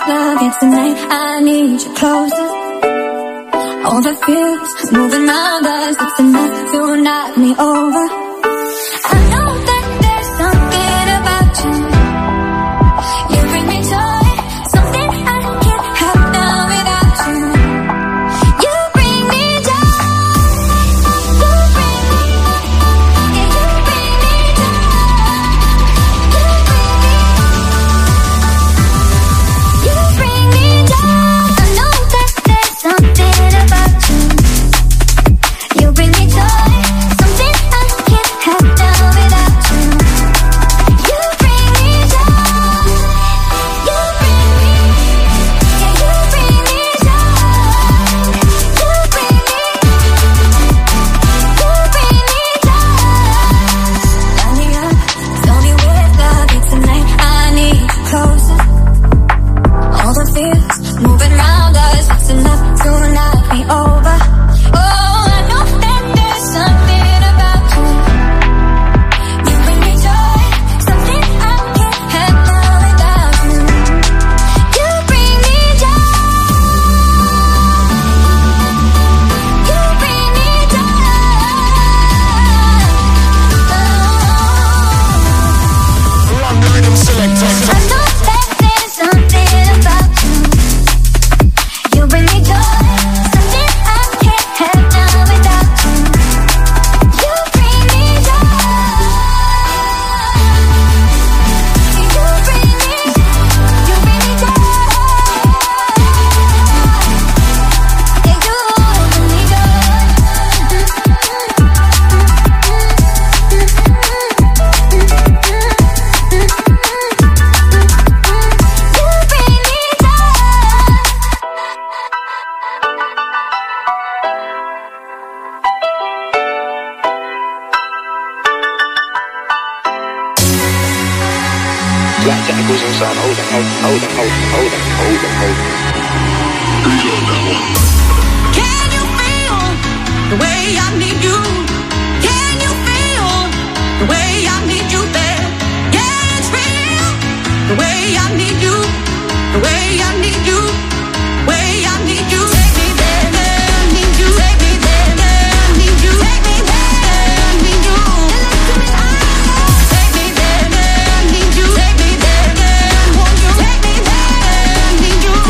love, yeah, tonight I need you closer. All the feels moving around us, it's enough to knock me over. I know that there's something about you. You bring me joy, something I can't have now without you. You bring me joy. You bring me, yeah, you bring me joy. You bring me joy. I know that there's something about you. You bring me joy, something I can't have now without you. You bring me joy. You bring me, yeah, you bring me joy. You bring me, Light me up, fill me with love, yeah, tonight I need you closer. All the fears moving around us, it's enough to knock me over. Oh, I know that there's something about you. You bring me joy, something I can't have now without you. You bring me joy. You bring me joy. Run the rhythm selector. I know that there's something about you. You bring me joy, something I can't have now without you. You bring me joy. You bring me, you bring me joy. Yeah, you bring me Black technicals and sound. Hold on. Can you feel the way I need you? Can you feel the way I need you there? Yeah, it's real. The way I need you. The way I need you. The way I need you. Take me there, I need you. Take me there, I need you. Take me there, I need you. Take me there, I need you. Take me there, I want you. Take me there, I need you.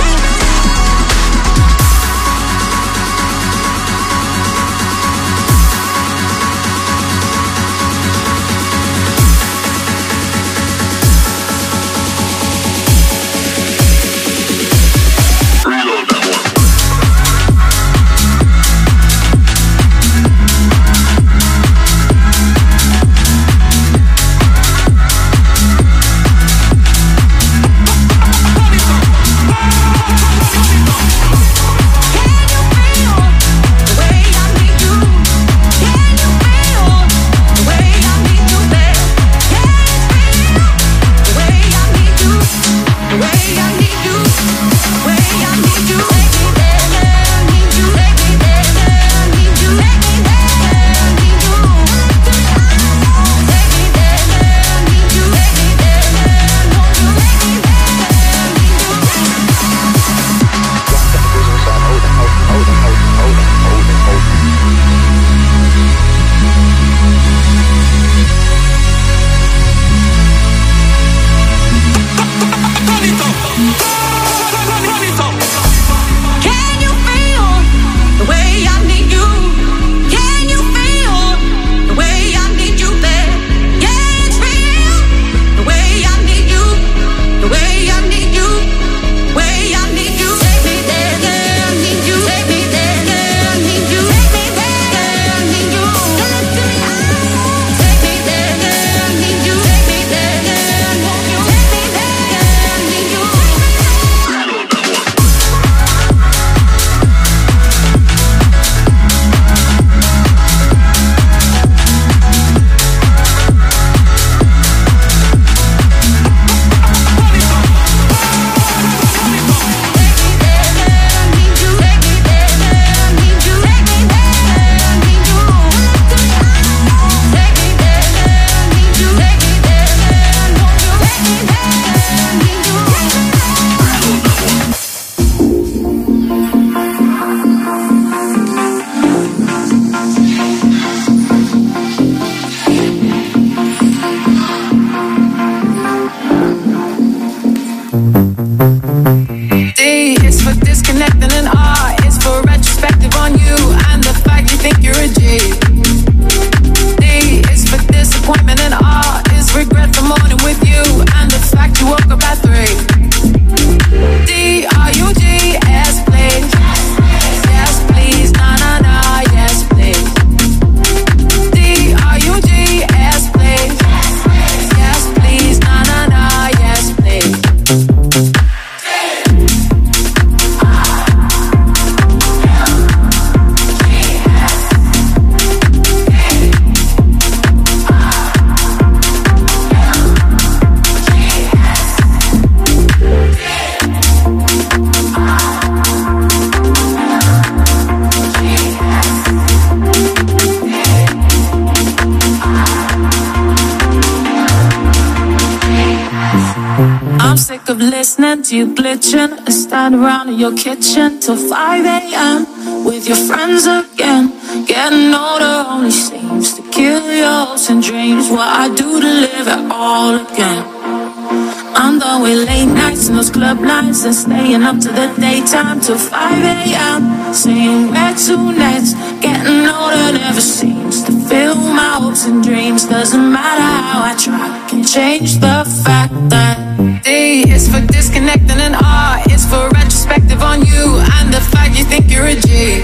sick of listening to you glitching and stand around in your kitchen till 5 a.m. with your friends again. Getting older only seems to kill your hopes and dreams. What I do to live it all again. I'm done with late nights and those club nights and staying up to the daytime till 5 a.m. Saying where to next. Getting older never seems to fill my hopes and dreams. Doesn't matter how I try, can't change the fact that D is for disconnecting and R is for retrospective on you and the fact you think you're a G.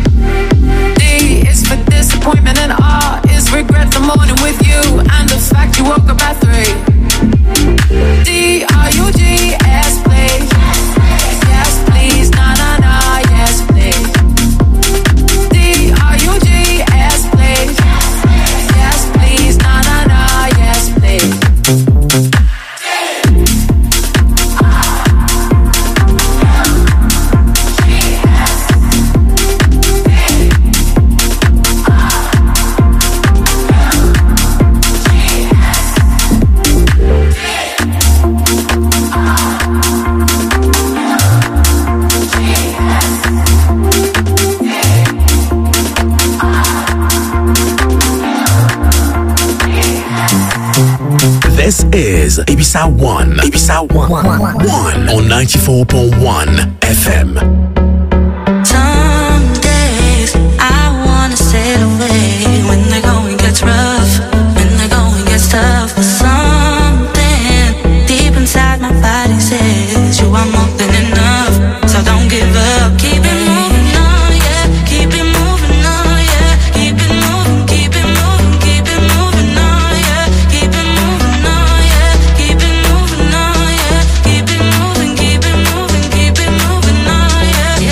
D is for disappointment and R is regret the morning with you and the fact you woke up at 3. D-R-U-G-S, please. Yes, please. Na, na, na, yes, please. D-R-U-G-S, please. Yes, please. Na, na, na, yes, please. This is Ibisa One. Ibisa One. One on 94.1 FM. Some days I wanna sail away when the going gets rough, when the going gets tough. But something deep inside my body says you are more than enough. So don't give up, keep it moving on, yeah. Keep it moving on, yeah. Keep it moving, keep it moving, keep it moving on, yeah. Keep it moving on, yeah. Keep it moving on, yeah. Keep it moving, keep it moving, keep it moving on, yeah.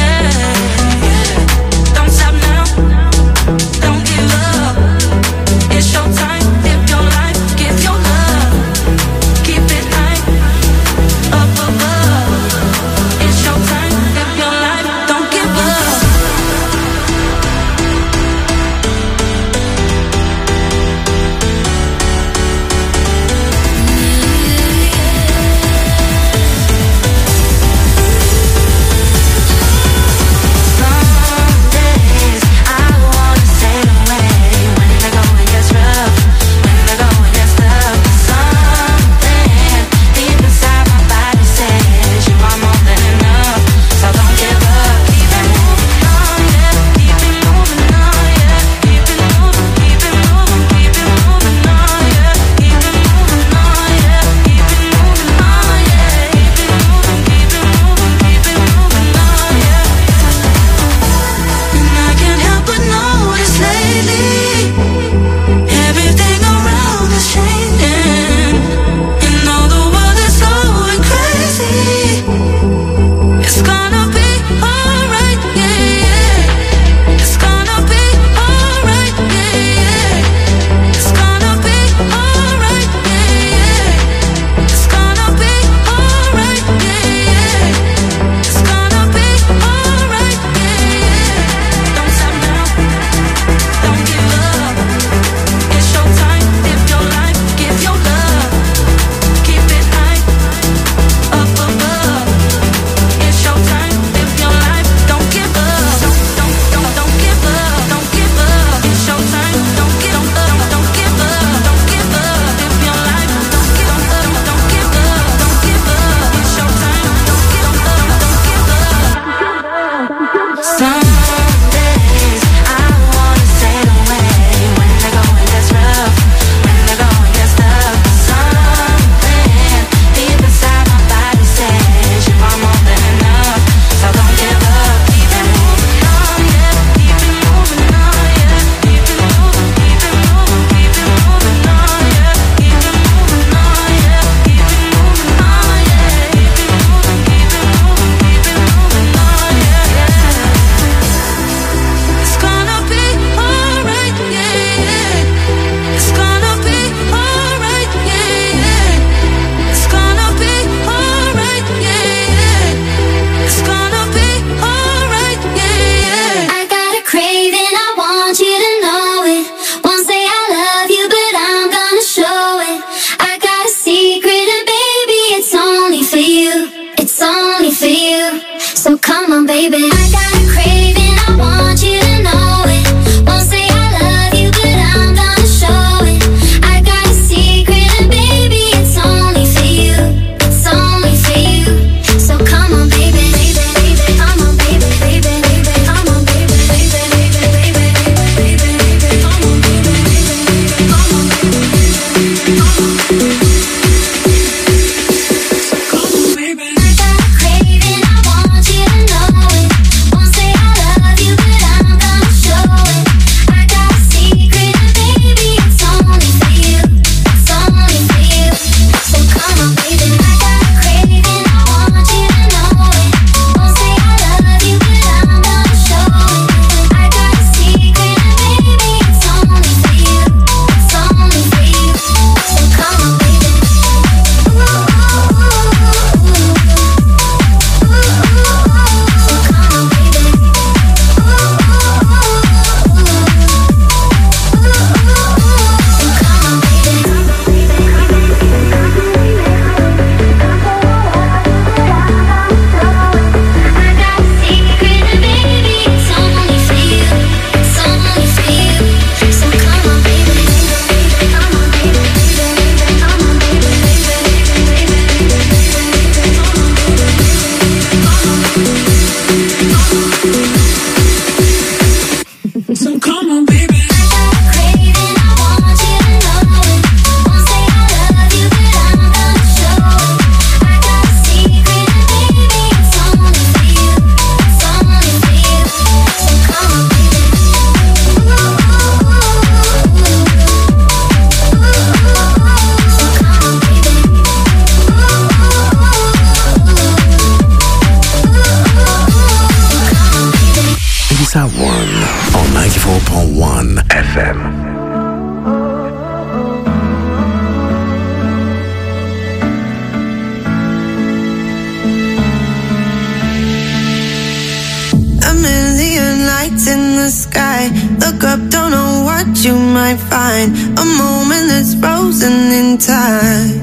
you might find a moment that's frozen in time.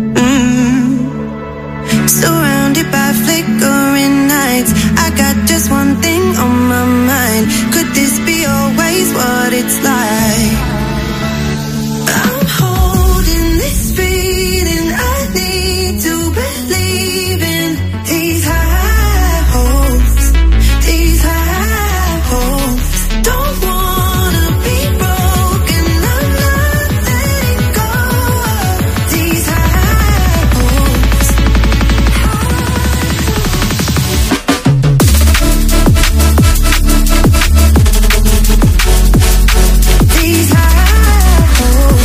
Surrounded by flickering nights, I got just one thing on my mind. Could this be always what it's like? I'm holding this feeling, I need to believe in these high hopes, these high hopes. Don't wanna be broken, I'm not letting go of these high hopes. These high hopes,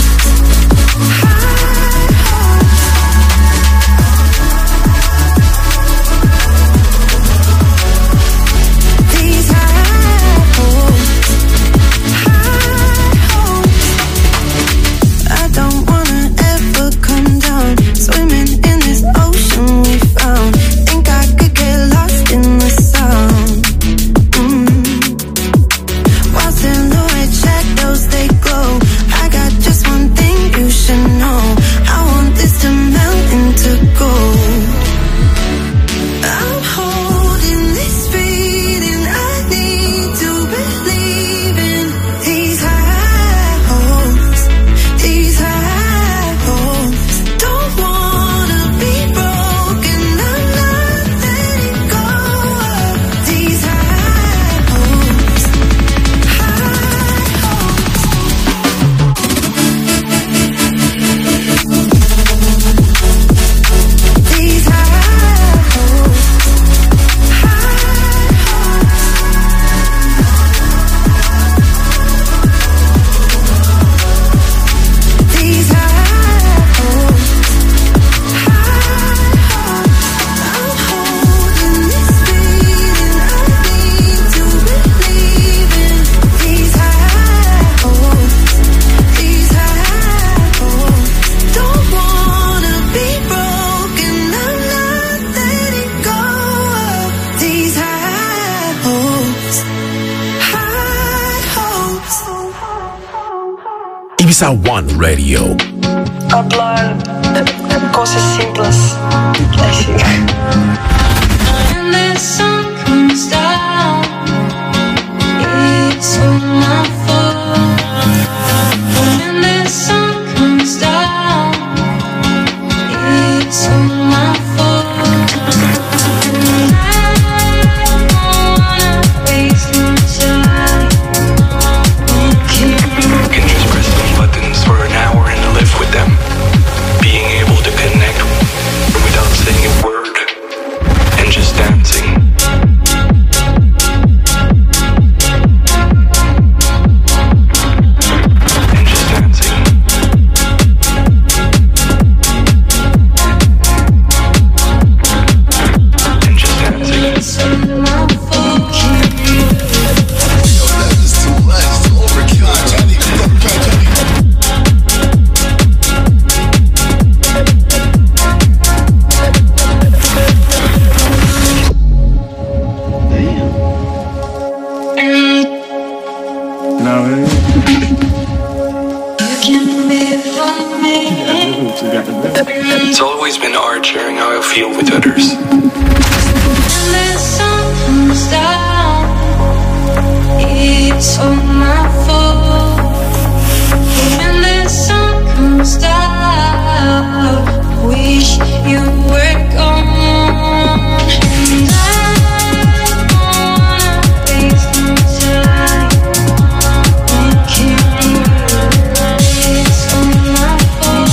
these high hopes, I don't wanna ever come down, swimming in this ocean we found. Think I could get lost in the sound. While silhouette shadows they glow, I got just one thing you should know. I want this to melt into gold. I'm holding this feeling, I need to believe in these high hopes, these high hopes. Don't wanna be broken, I'm not letting go of these high hopes, high hopes. These high hopes, these high hopes, I'm holding this feeling, I need to believe in these high hopes, these high hopes. Don't wanna be broken, I'm not letting go of these high hopes, high hopes. Ibiza One Radio. Hablar cosas simples, así. When the sun comes down, it's all my fault. When the sun comes down, it's all my fault. I don't wanna waste my time. Can just press some buttons for an hour and live with them. Being able to connect without saying a word and just dancing. And just dancing. And just dancing. It's all my fault. It's always been art sharing how I feel with others. When the sun comes down, it's all my fault. When the sun comes down, I wish you were gone. And I don't wanna waste my time thinking it's all my fault.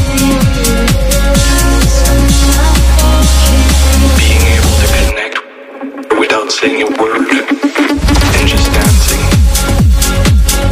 It's all my fault. Being able to connect without saying a word and just dancing.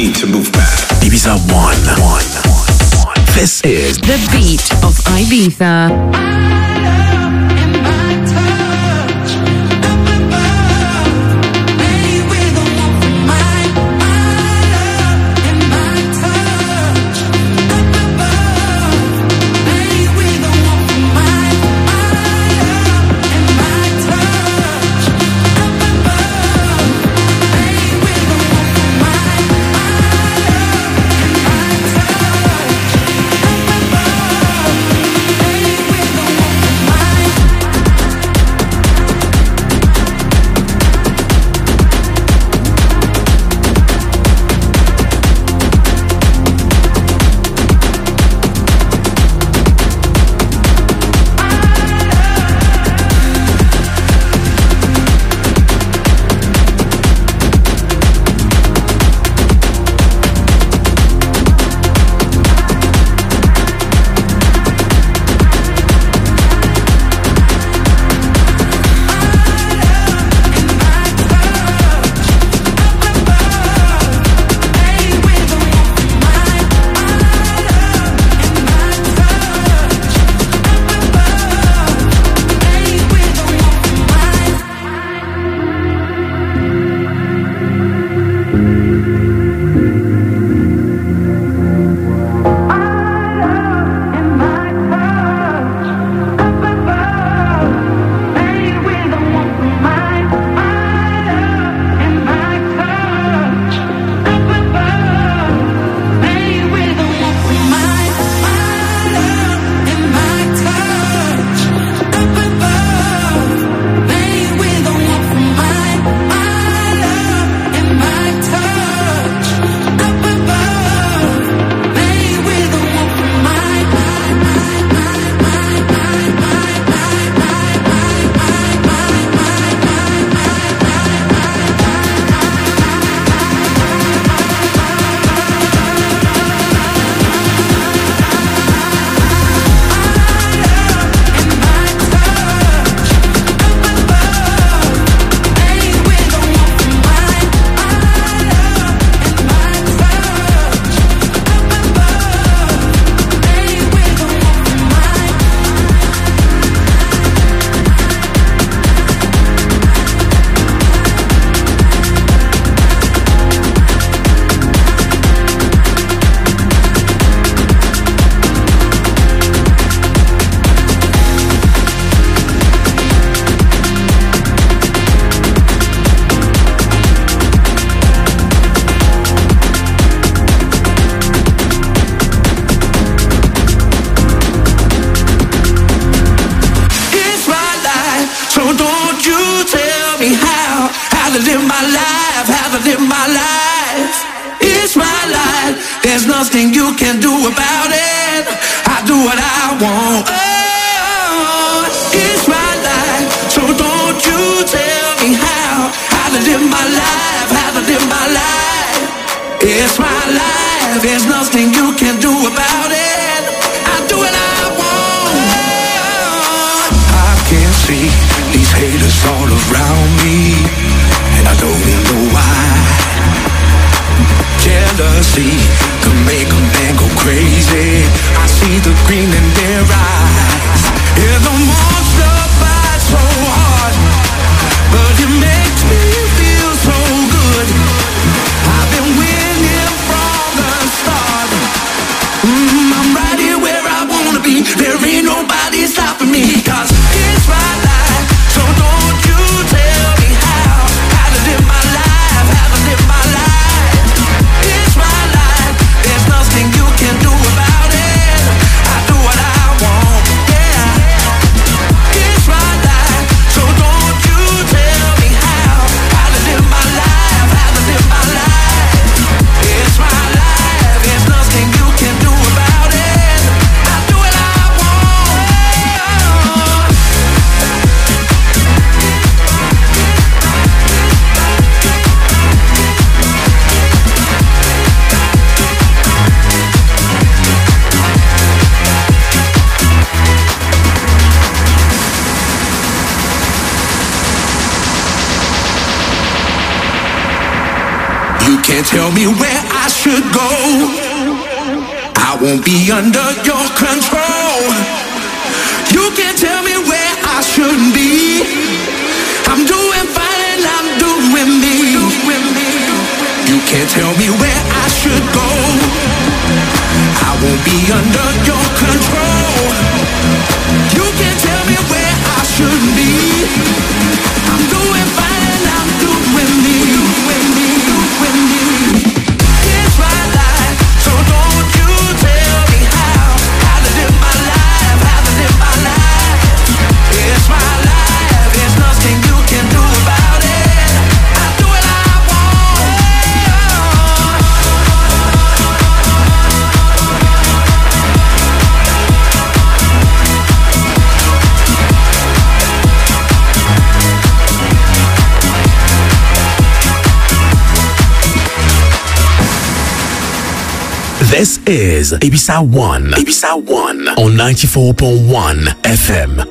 need to move back. Ibiza One. This is The Beat of Ibiza. nothing you can do about it. I do what I want. Oh, it's my life, so don't you tell me how to live my life, how to live my life. It's my life, there's nothing you can do about it. I do what I want. Oh, I can see these haters all around me, and I don't know why. Jealousy can make a man go crazy. I see the green in their eyes. Yeah, the monster bites so hard, but it makes me feel so good. I've been winning from the start. I'm right here where I wanna be. There ain't nobody stopping me, 'cause it's my life, so don't you tell me how to live my life, how to live my life. It's my life, You can't tell me where I should go. I won't be under your control. You can't tell me where I should be. I'm doing fine and I'm doing me. You can't tell me where I should go. I won't be under your control. You can't tell me where I should be. I'm doing fine and I'm doing me. It's my life, so don't you tell me how to live my life, how to live my life. It's my life, there's nothing you can do about it. I do what I This is Ibiza One. Ibiza One on 94.1 FM.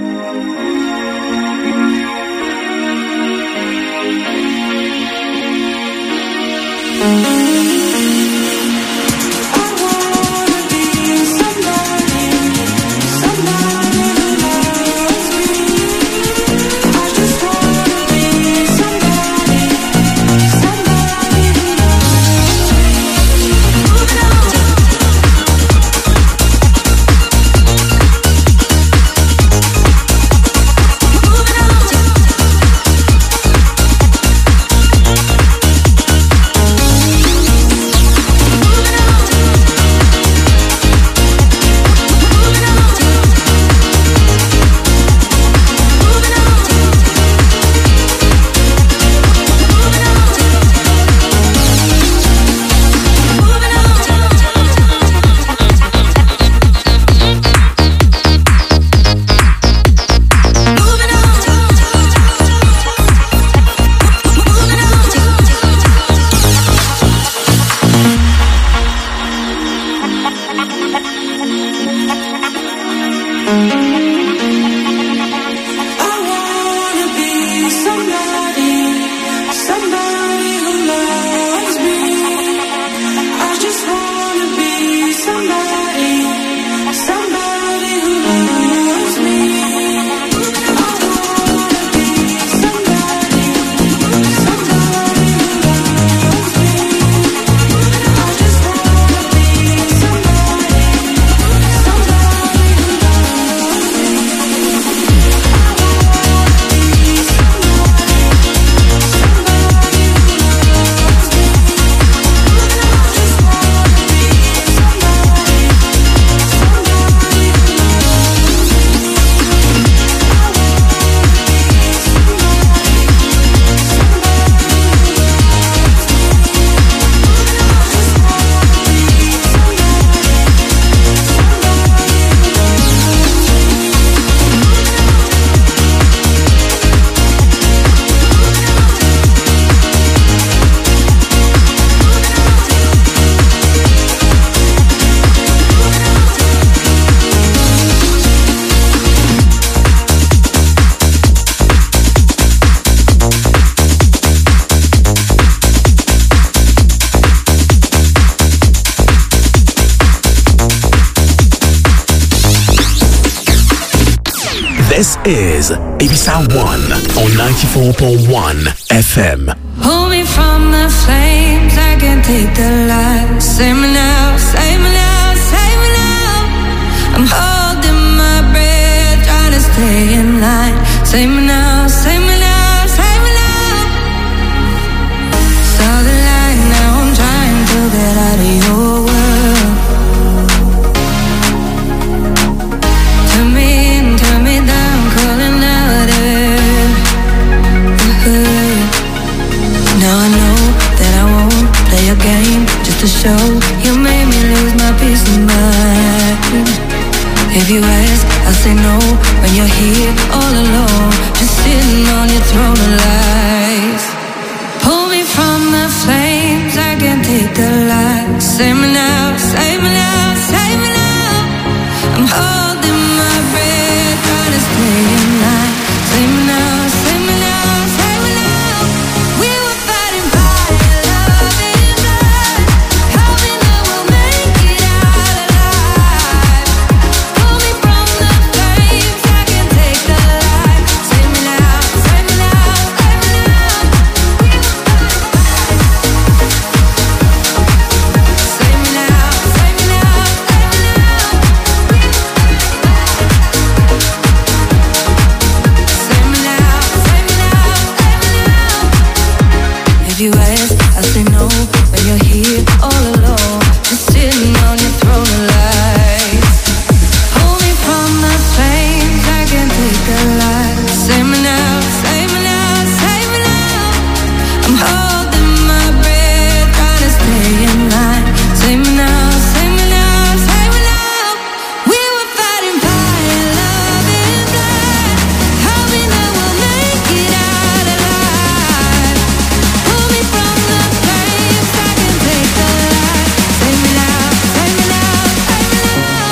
This is Ibiza One on 94.1 FM. Pull me from the flames, I can't take the light. Save me now, save me now, save me now. I'm holding my breath, trying to stay in line. Save me now, save me now, save me now. Saw the light, now I'm trying to get out of your world. Turn me in, turn me down, calling out it. Now I know that I won't play a game just to show you made me lose my peace of mind. If you ask, I'll say no when you're here all alone, just sitting on your throne of lies. Pull me from the flames, I can't take the light. Save me now, save me now, save me now. I'm holding my breath, trying to stay in line. Save me now, save me now, save me now. We were fighting fire, love. if you ask, I say no. When you're here all alone, just sitting on your throne of life. Hold me from the flames, I can take a life. Save me now, save me now, save me now. I'm holding my breath, trying to stay in line. Save me now, save me now, save me now. We were fighting fire, love and blood. Help me now, we'll make it out alive. Pull me from the flames, I can take the light. Save me now, save me now, save me now.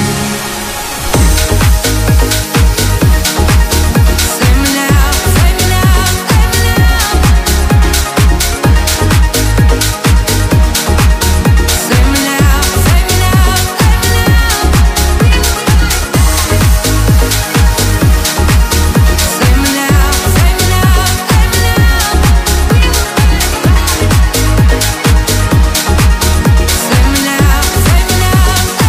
Save me now, save me now, save me now. Save me now, save me now, save me now. Save me now, save me now, save me now. Save me now, save me now,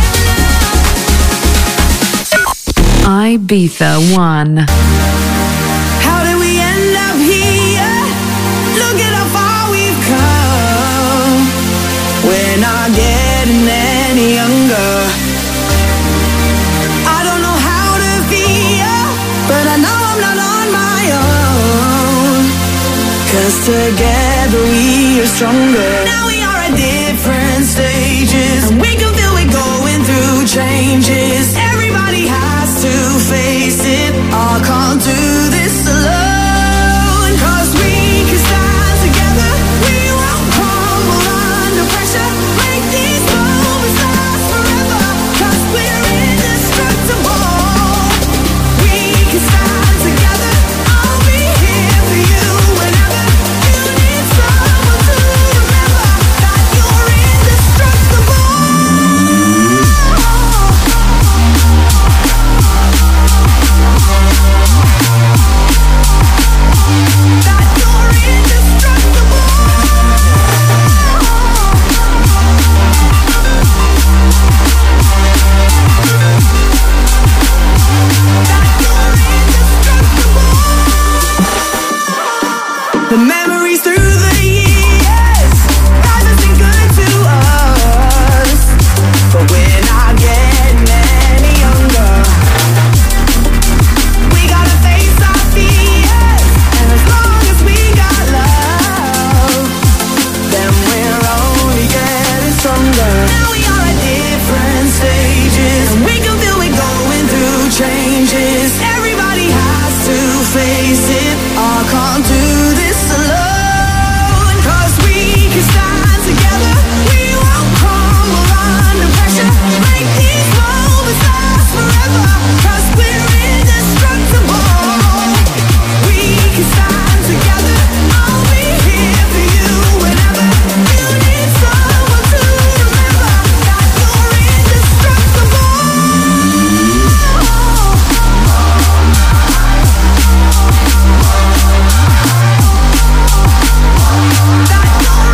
save me now. Ibiza One. How did we end up here? Look at how far we've come. We're not getting any younger. I don't know how to feel, but I know I'm not on my own. 'Cause together we are stronger. Now we are at different stages, and we can feel it going through changes. Everybody has to face it. I can't do this alone. 'Cause we can stand together. We won't crumble under pressure. Make these moments last forever. 'Cause we're indestructible. We can stand together. I'll be here for you whenever you need someone to remember that you're indestructible. That you're indestructible. That you're indestructible. The memories through the years haven't been good to us, but we're not getting any younger. We gotta face our fears, and as long as we got love, then we're only getting stronger. Now we are at different stages, and we can feel it going through changes. Everybody has to face it. I can't do this alone. 'Cause we can stand together. We won't crumble under pressure. Make these moments last forever. 'Cause we're indestructible. We can stand together. I'll be here for you whenever you need someone to remember that you're indestructible. That you're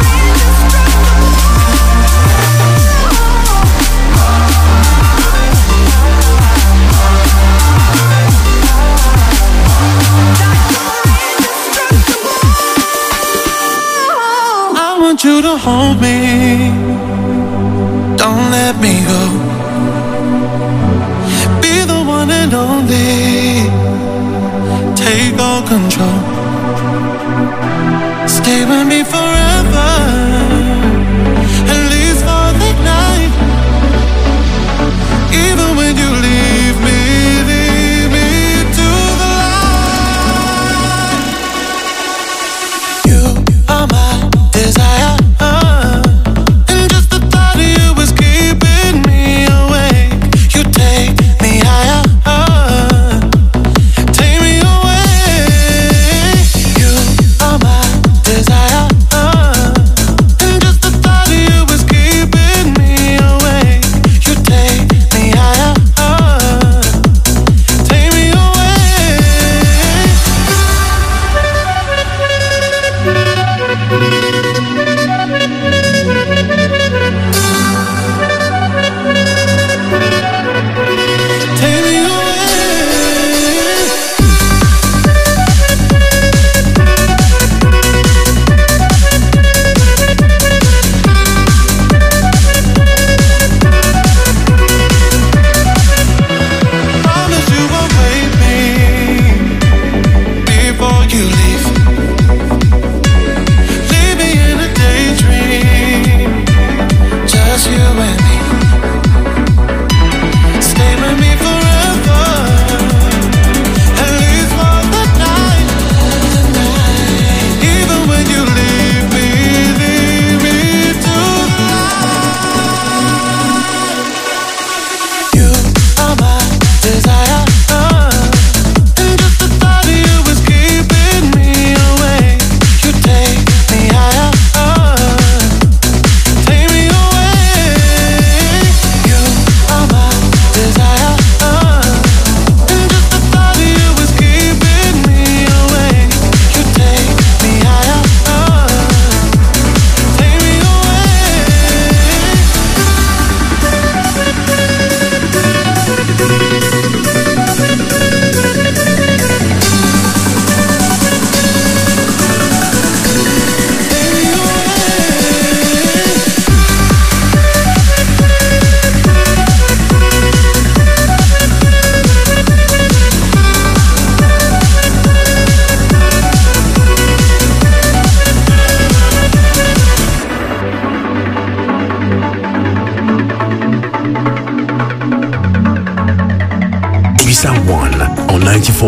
indestructible. I want you to hold me. Don't let me go. Be the one and only. Take all control. Stay with me forever. At least for the night. Even when you leave me to the light. You are my desire. And just the thought of you is keeping me awake. You take me higher. Take me away. You are my desire.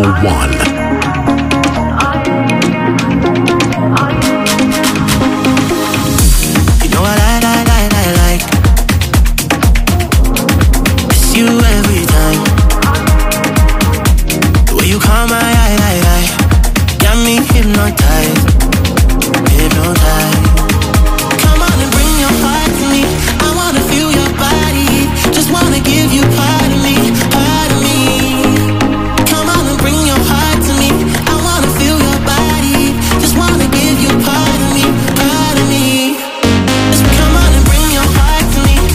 94.1. You every time. The way you call my eye, got me hypnotized. Come on and bring your heart to me. I wanna feel your body. Just wanna give you part of me, part of me. Come on and bring your heart to me. I wanna feel your body. Just wanna give you part of me, part of me. Come on and bring your heart to me.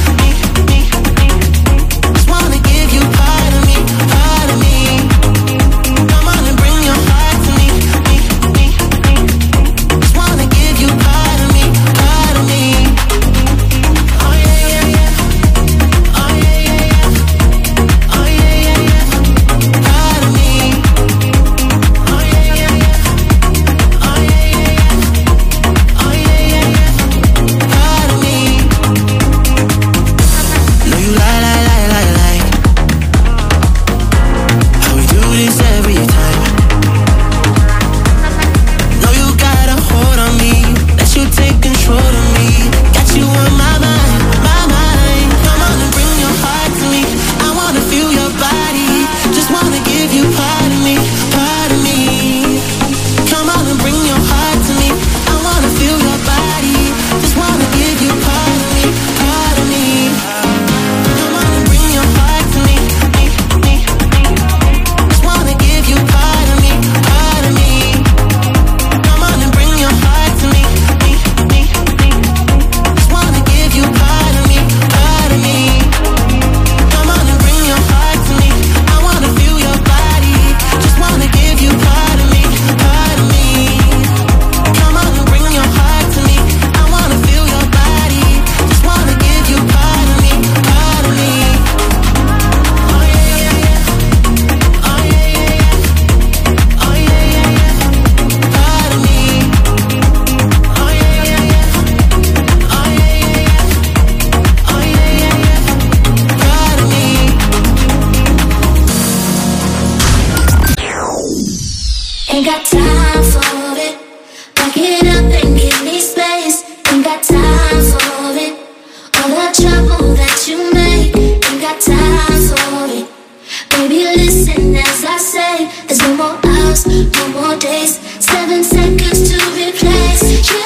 Ain't got time for it. Back it up and give me space. Ain't got time for it. All the trouble that you make. Ain't got time for it. Baby, listen as I say. There's no more hours, no more days. 7 seconds to replace you.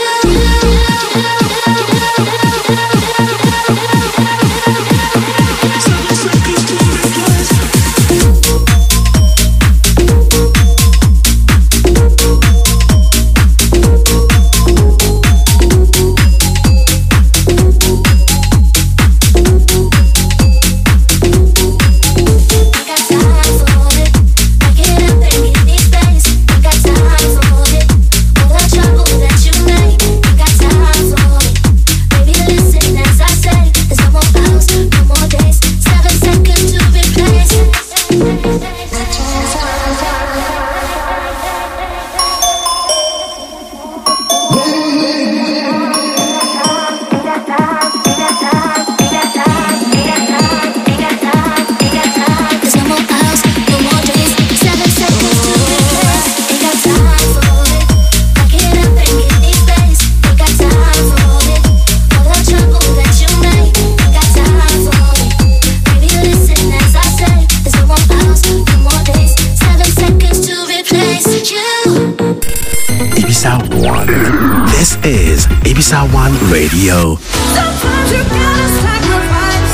Ibiza One Radio. Sometimes you gotta sacrifice.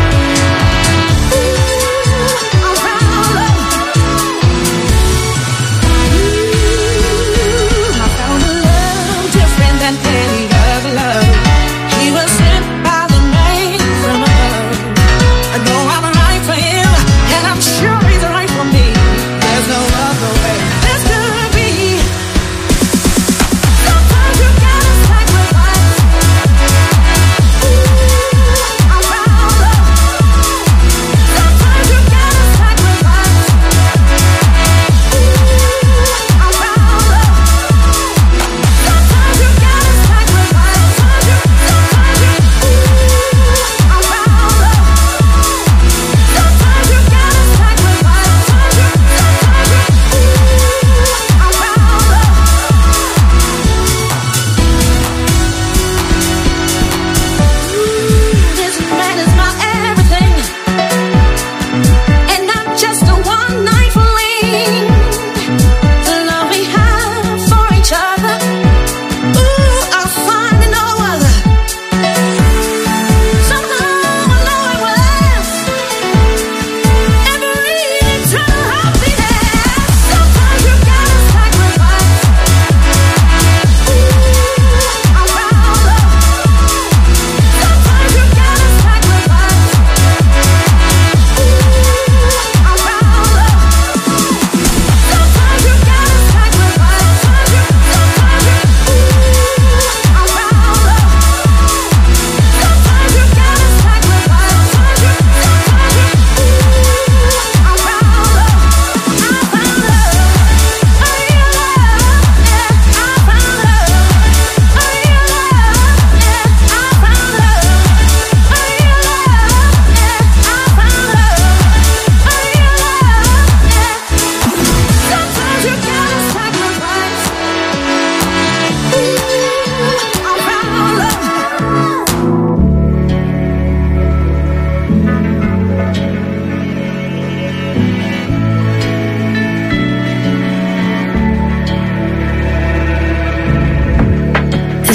I found a love different than any other love. He was sent by the man from above. I know I'm right for him, and I'm sure he's right for me. There's no other way. There's gonna be. Sometimes you gotta sacrifice. Sometimes you gotta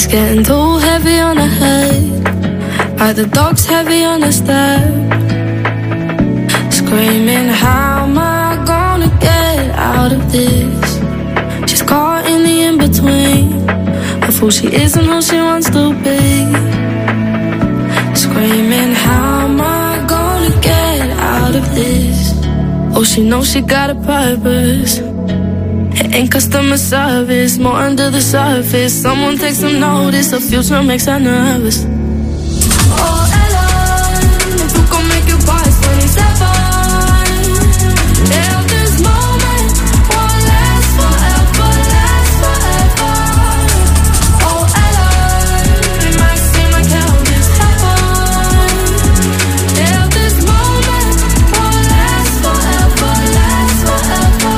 It's getting too heavy on her head, like the dog's heavy on her step. Screaming, how am I gonna get out of this? She's caught in the in-between of who she is and who she wants to be. Screaming, how am I gonna get out of this? Oh, she knows she got a purpose. It ain't customer service, more under the surface. Someone takes some notice, her future makes her nervous. Oh, Ellen, if you gon' make it past 27, yeah, this moment won't last forever, last forever. Oh, Ellen, it might seem like hell is heaven. Yeah, this moment won't last forever, last forever.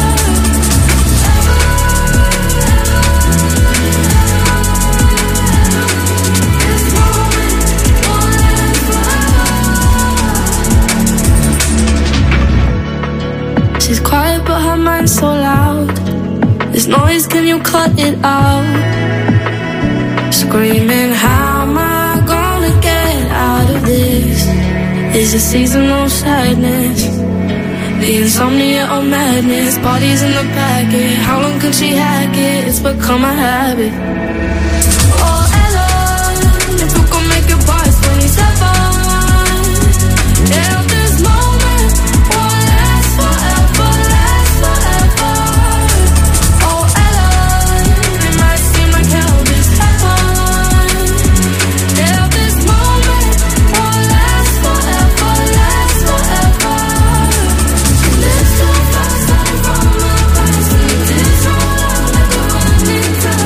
She's quiet but her mind's so loud. This noise, can you cut it out? Screaming, how am I gonna get out of this? Is it seasonal sadness? The insomnia or madness? Bodies in the packet, how long could she hack it? It's become a habit. Oh, Ellen, if you gon' make it past 27, yeah, this moment won't last forever, last forever. Oh, Ellen, it might seem like hell is heaven. Yeah, this moment won't last forever, last forever. Live so fast, I'm from my past, and it is so long, like a running time.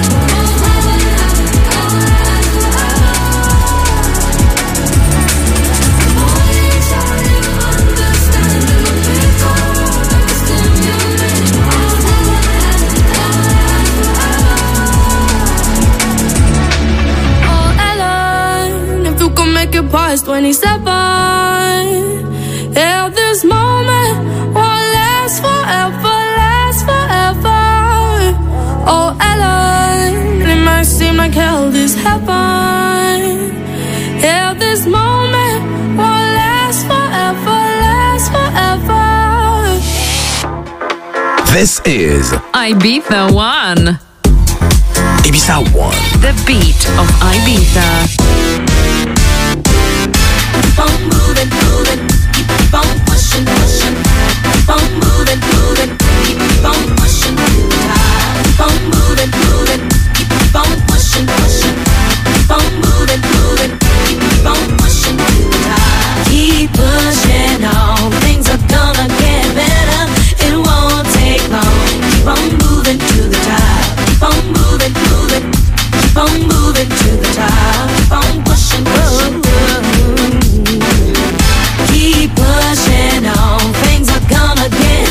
Make it past 27, yeah, this moment won't last forever, last forever. Oh, Ellen, it might seem like hell is heaven. Yeah, this moment won't last forever, last forever. This is Ibiza One. Ibiza One. The beat of Ibiza. Keep on moving, moving, keep on pushing, pushing. Keep on moving, moving, keep on pushing through the tide. Keep on moving, moving, keep on pushing, pushing. Keep on moving, moving, keep on pushing through the tide. Keep pushing on, things are gonna get better. It won't take long. Keep on moving to the tide. Keep on moving, moving, keep on moving to the tide. Keep on pushing, pushing. Keep pushing on, things are gonna get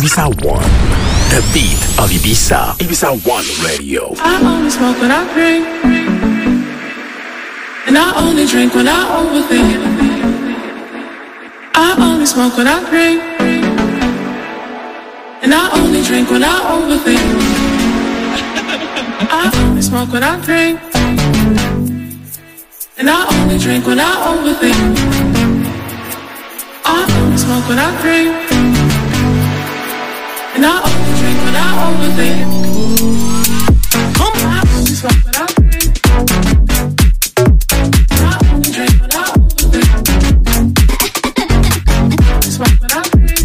Ibiza One, the beat of Ibiza. Ibiza One Radio. I only smoke when I drink, and I only drink when I overthink. I only smoke when I drink, and I only drink when I overthink. I only smoke when I drink, and I only drink when I overthink. I only smoke when I drink, and I only drink when I overthink. I only smoke when I drink, and I only drink when I overthink. I smoke when I drink,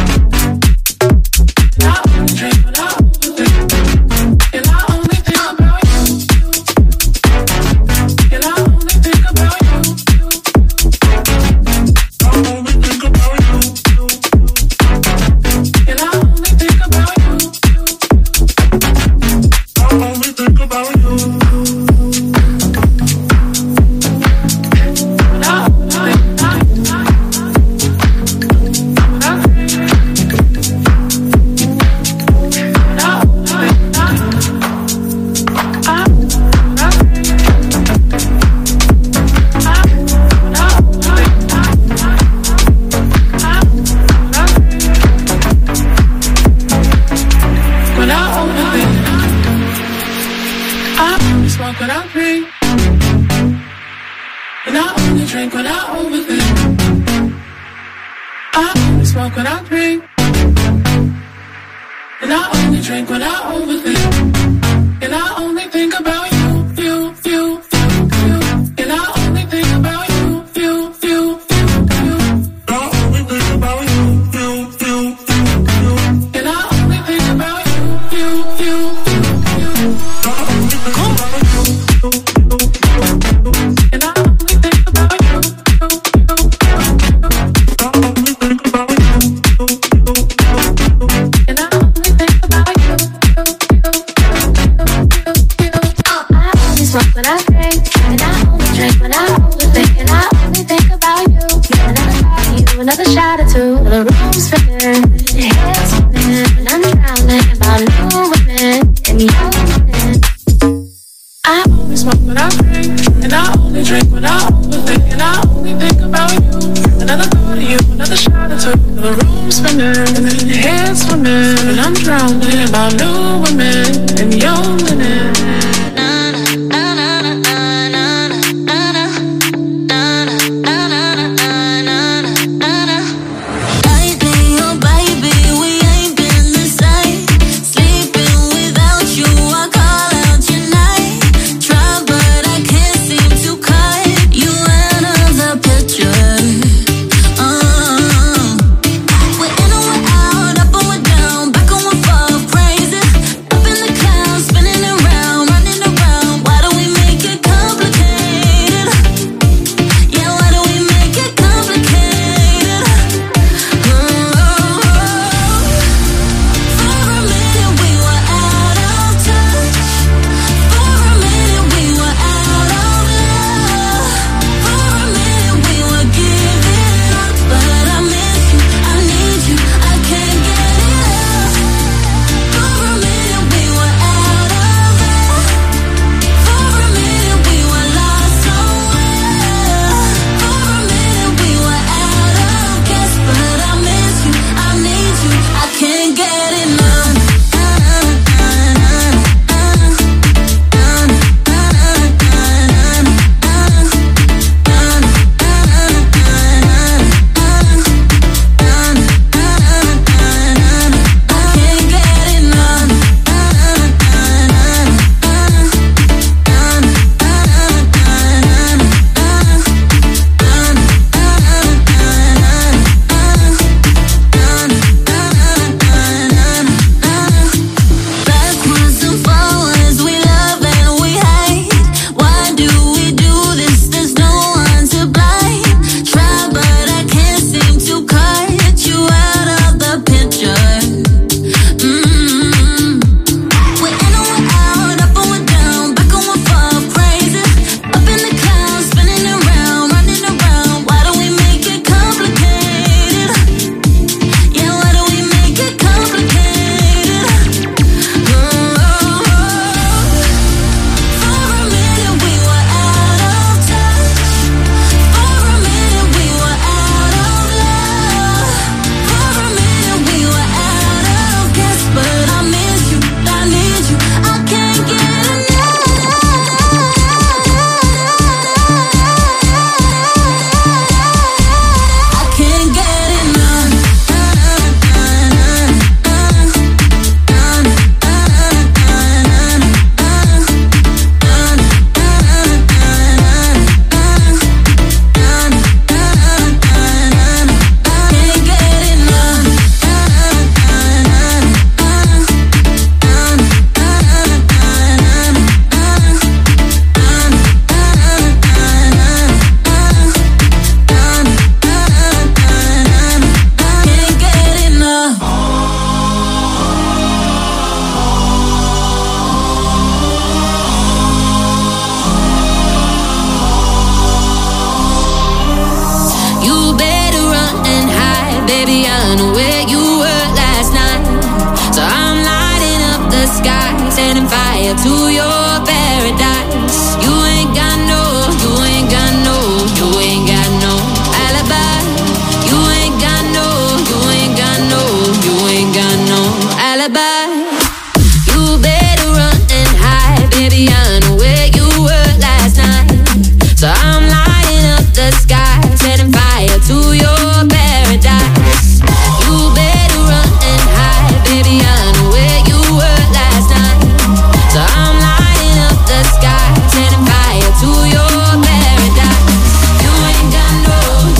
and I only drink when I overthink. And I only think about you, and I only think about you. I only think about you, and I only think about you. I only think about you. When I drink, and I only drink when I overthink. I only smoke when I drink, and I only drink when I overthink. And I only think about you, you, you, you. And I only think about you, you, you, you. I only think about you, you, you, you. And I only think about you, you, you, you. I only think about you. Another shot or two, the room's spinning, head's spinning, and I'm drowning about new women and young women. I only smoke when I drink, and I only drink when I overthink, and I only think about you. Another thought of you, another shot or two, the room's spinning, and head's swimming, and I'm drowning about new women and young women. Lately, oh baby, we ain't been the same. Sleeping without you. fire to your paradise. You ain't got no alibi. You ain't got no alibi. You better run and hide, baby, I know where you were last night. So I'm lighting up the sky, setting fire to your paradise. You better run and hide, baby, I know where you were last night. So I'm lighting up the sky, setting fire to your paradise. You ain't got no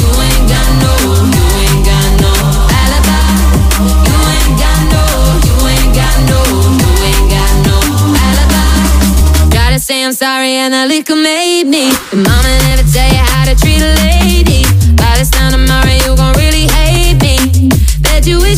alibi. You ain't got no alibi. Gotta say I'm sorry and the liquor made me. Your mama never tell you how to treat a lady. By this time tomorrow you gon' really hate me. Bet you wish